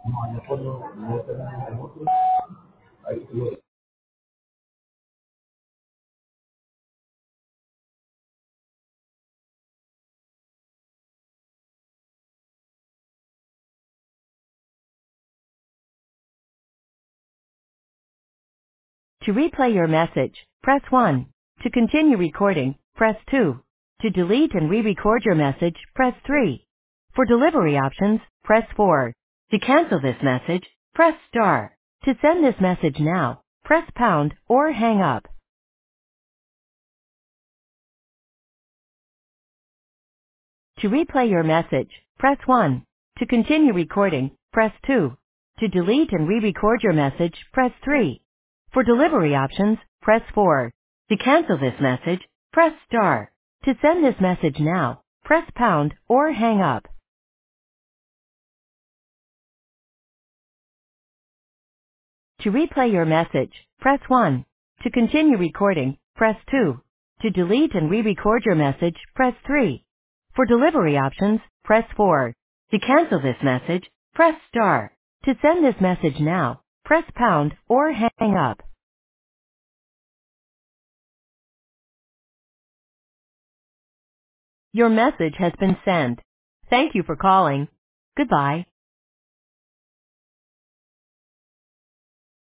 To replay your message, press 1. To continue recording, press 2. To delete and re-record your message, press 3. For delivery options, press 4. To cancel this message, press star. To send this message now, press pound or hang up. To replay your message, press 1. To continue recording, press 2. To delete and re-record your message, press 3. For delivery options, press 4. To cancel this message, press star. To send this message now, press pound or hang up. To replay your message, press 1. To continue recording, press 2. To delete and re-record your message, press 3. For delivery options, press 4. To cancel this message, press star. To send this message now, press pound or hang up. Your message has been sent. Thank you for calling. Goodbye.